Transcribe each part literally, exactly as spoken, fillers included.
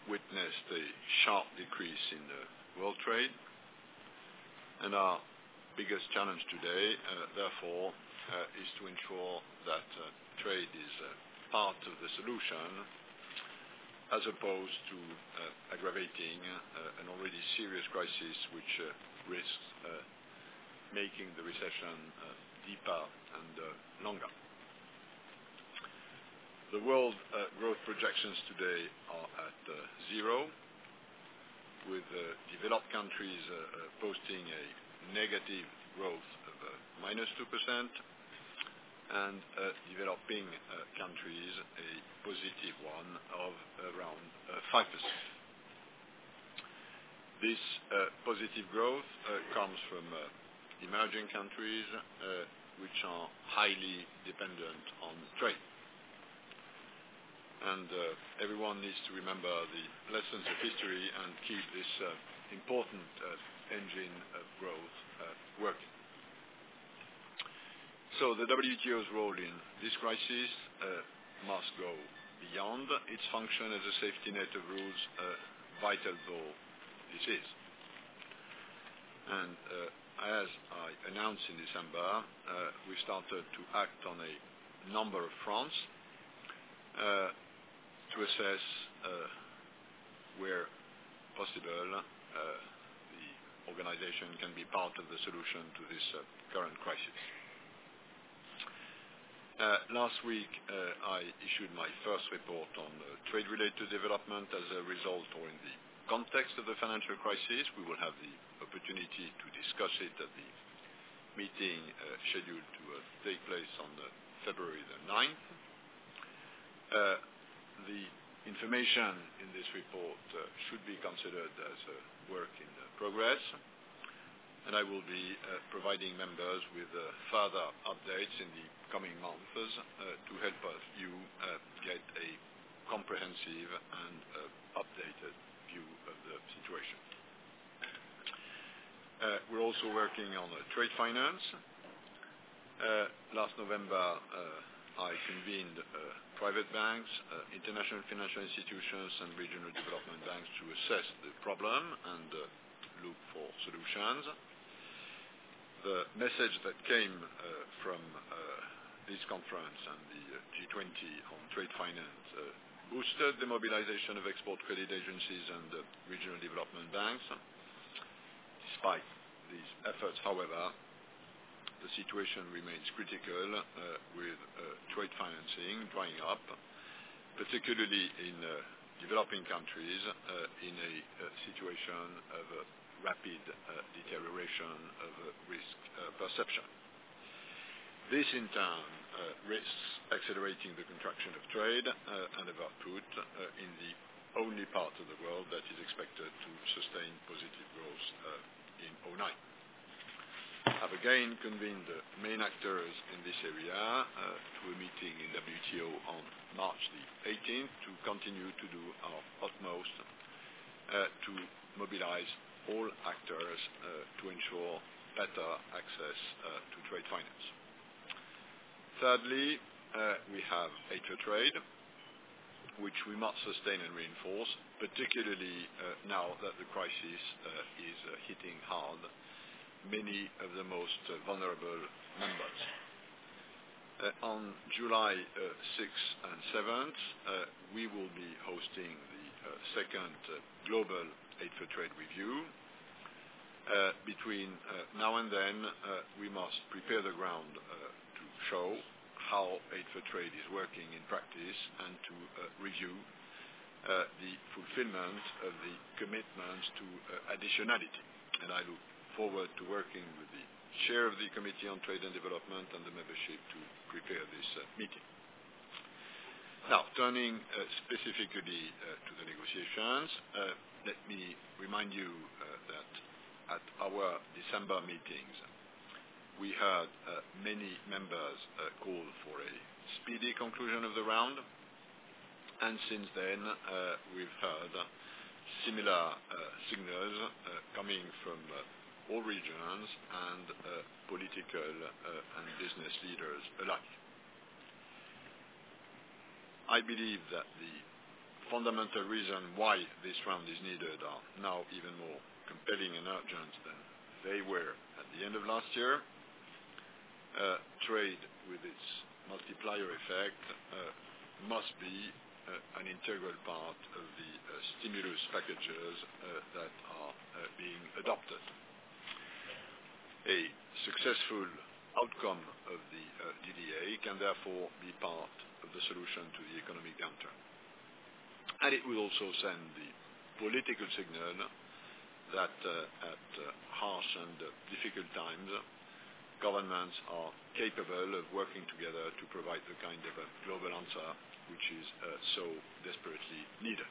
witnessed a sharp decrease in uh, world trade, and our biggest challenge today, uh, therefore, uh, is to ensure that uh, trade is uh, part of the solution as opposed to uh, aggravating uh, an already serious crisis which uh, risks uh, making the recession uh, deeper and uh, longer. The world uh, growth projections today are at uh, zero, with uh, developed countries uh, uh, posting a negative growth of uh, minus two percent, and uh, developing uh, countries a positive one of around uh, five percent. This uh, positive growth uh, comes from uh, emerging countries uh, which are highly dependent on trade. And uh, everyone needs to remember the lessons of history and keep this uh, important uh, engine of growth uh, working. So the W T O's role in this crisis uh, must go beyond its function as a safety net of rules, uh, vital though this is. And uh, as I announced in December, uh, we started to act on a number of fronts uh, to assess uh, where possible uh, the organization can be part of the solution to this uh, current crisis. Uh, last week, uh, I issued my first report on uh, trade-related development as a result or in the context of the financial crisis. We will have the opportunity to discuss it at the meeting uh, scheduled to uh, take place on uh, February the ninth. Uh, the information in this report uh, should be considered as a work in uh, progress, and I will be uh, providing members with uh, further updates in the coming months uh, to help us, you uh, get a comprehensive and uh, updated view of the situation. Uh, we're also working on uh, trade finance. Uh, last November, uh, I convened uh, private banks, uh, international financial institutions, and regional development banks to assess the problem and uh, look for solutions. The message that came uh, from uh, this conference and the uh, G twenty on trade finance uh, boosted the mobilization of export credit agencies and uh, regional development banks. Despite these efforts, however, the situation remains critical uh, with uh, trade financing drying up, particularly in uh, developing countries uh, in a uh, situation of uh, rapid uh, deterioration of uh, risk uh, perception. This in turn uh, risks accelerating the contraction of trade uh, and of output uh, in the only part of the world that is expected to sustain positive growth uh, in oh nine. I have again convened the main actors in this area uh, to a meeting in W T O on March the eighteenth to continue to do our utmost uh, to mobilize all actors uh, to ensure better access uh, to trade finance. Thirdly, uh, we have aid for trade, which we must sustain and reinforce, particularly uh, now that the crisis uh, is uh, hitting hard many of the most uh, vulnerable members. Uh, on July uh, sixth and seventh, uh, we will be hosting the uh, second uh, Global Aid for Trade review. Uh, between uh, now and then, uh, we must prepare the ground uh, to show how Aid for Trade is working in practice and to uh, review uh, the fulfillment of the commitments to uh, additionality. And I look forward to working with the chair of the Committee on Trade and Development and the membership to prepare this uh, meeting. Now, turning uh, specifically uh, to the negotiations, uh, let me remind you uh, that at our December meetings, we heard uh, many members uh, call for a speedy conclusion of the round, and since then uh, we've heard similar uh, signals uh, coming from uh, all regions and uh, political uh, and business leaders alike. I believe that the fundamental reasons why this round is needed are now even more compelling and urgent than they were at the end of last year. Uh, trade, with its multiplier effect, uh, must be uh, an integral part of the uh, stimulus packages uh, that are uh, being adopted. A successful outcome of the uh, D D A can therefore be part of the solution to the economic downturn. And it will also send the political signal that uh, at uh, harsh and uh, difficult times, governments are capable of working together to provide the kind of a global answer which is uh, so desperately needed.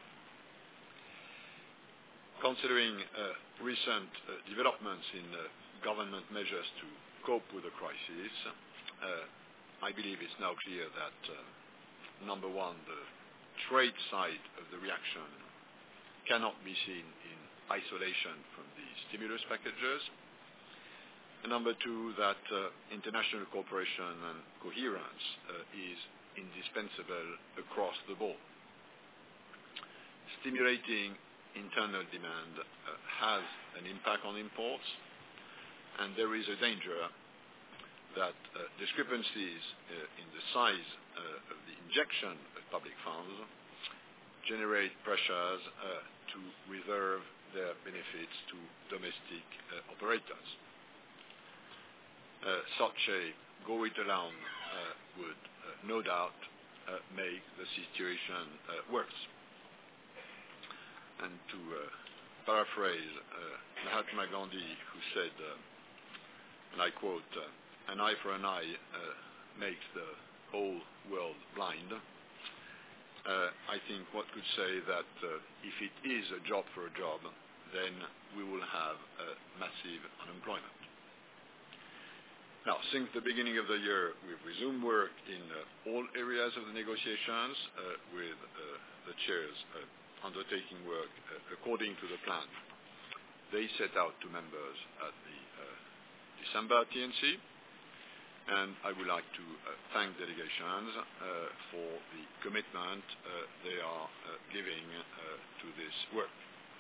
Considering uh, recent uh, developments in uh, government measures to cope with the crisis, uh, I believe it's now clear that, uh, number one, the trade side of the reaction cannot be seen in isolation from the stimulus packages. And number two, that uh, international cooperation and coherence uh, is indispensable across the board. Stimulating internal demand uh, has an impact on imports, and there is a danger that uh, discrepancies uh, in the size uh, of the injection of public funds generate pressures uh, to reserve their benefits to domestic uh, operators. Uh, such a go-it-alone uh, would uh, no doubt uh, make the situation uh, worse. And to uh, paraphrase uh, Mahatma Gandhi, who said, uh, and I quote, uh, an eye for an eye uh, makes the whole world blind. Uh, I think one could say that uh, if it is a job for a job, then we will have uh, massive unemployment. Now, since the beginning of the year, we've resumed work in uh, all areas of the negotiations uh, with uh, the chairs uh, undertaking work uh, according to the plan they set out to members at the uh, December T N C. And I would like to uh, thank delegations uh, for the commitment uh, they are uh, giving uh, to this work.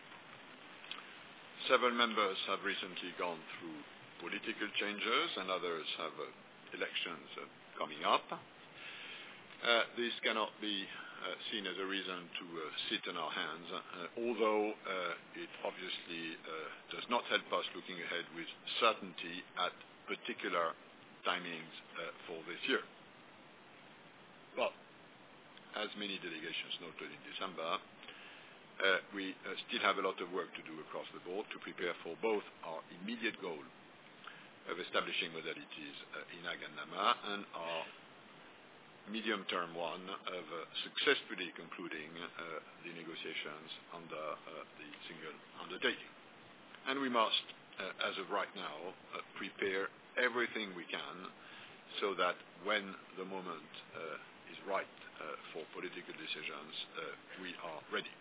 Several members have recently gone through political changes, and others have uh, elections uh, coming up. Uh, this cannot be uh, seen as a reason to uh, sit on our hands, uh, although uh, it obviously uh, does not help us looking ahead with certainty at particular timings uh, for this year. Well, as many delegations noted in December, uh, we uh, still have a lot of work to do across the board to prepare for both our immediate goal of establishing modalities uh, in A G and NAMA and our medium-term one of uh, successfully concluding uh, the negotiations under uh, the single undertaking. And we must, uh, as of right now, uh, prepare everything we can so that when the moment uh, is right uh, for political decisions, uh, we are ready.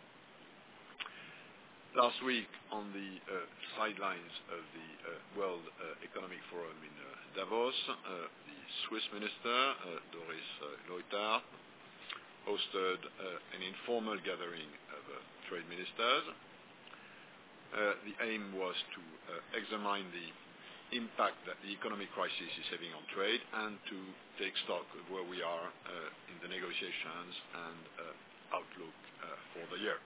Last week, on the uh, sidelines of the uh, World uh, Economic Forum in uh, Davos, uh, the Swiss minister, uh, Doris uh, Leuthard, hosted uh, an informal gathering of uh, trade ministers. Uh, the aim was to uh, examine the impact that the economic crisis is having on trade and to take stock of where we are uh, in the negotiations and uh, outlook uh, for the year.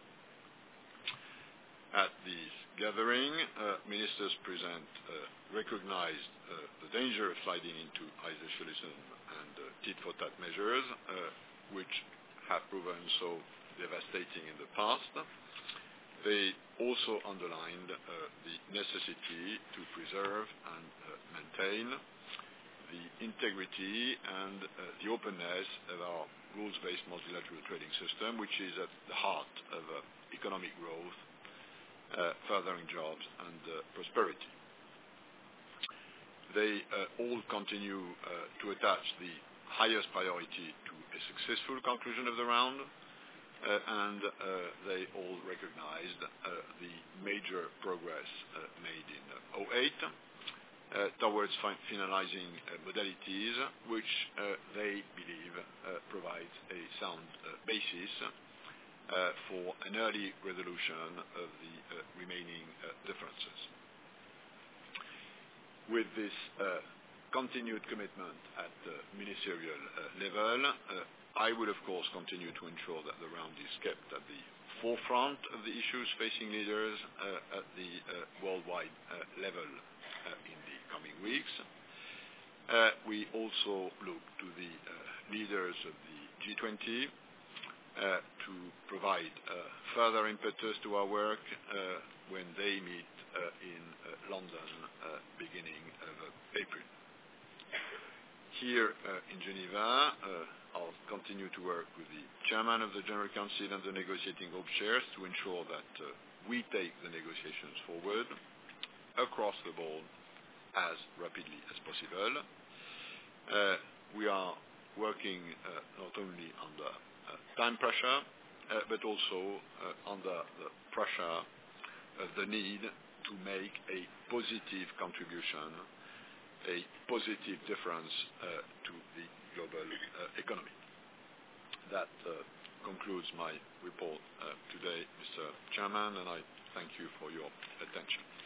At this gathering, uh, ministers present uh, recognized uh, the danger of sliding into isolationism and uh, tit-for-tat measures, uh, which have proven so devastating in the past. They also underlined uh, the necessity to preserve and uh, maintain the integrity and uh, the openness of our rules-based multilateral trading system, which is at the heart of uh, economic growth, Uh, furthering jobs and uh, prosperity. They uh, all continue uh, to attach the highest priority to a successful conclusion of the round, uh, and uh, they all recognized uh, the major progress uh, made in uh, oh eight uh, towards fin- finalizing uh, modalities which uh, they believe uh, provides a sound uh, basis uh, for an early resolution of the uh, remaining uh, differences. With this uh, continued commitment at the ministerial uh, level, uh, I will of course continue to ensure that the round is kept at the forefront of the issues facing leaders uh, at the uh, worldwide uh, level uh, in the coming weeks. Uh, we also look to the uh, leaders of the G twenty uh, to provide uh, further impetus to our work uh, when they meet uh, in uh, London uh, beginning of uh, April. Here uh, in Geneva, uh, I'll continue to work with the chairman of the General Council and the negotiating group chairs to ensure that uh, we take the negotiations forward across the board as rapidly as possible. Uh, we are working uh, not only under uh, time pressure, uh, but also uh, under the pressure of the need to make a positive contribution, a positive difference uh, to the global uh, economy. That uh, concludes my report uh, today, Mister Chairman, and I thank you for your attention.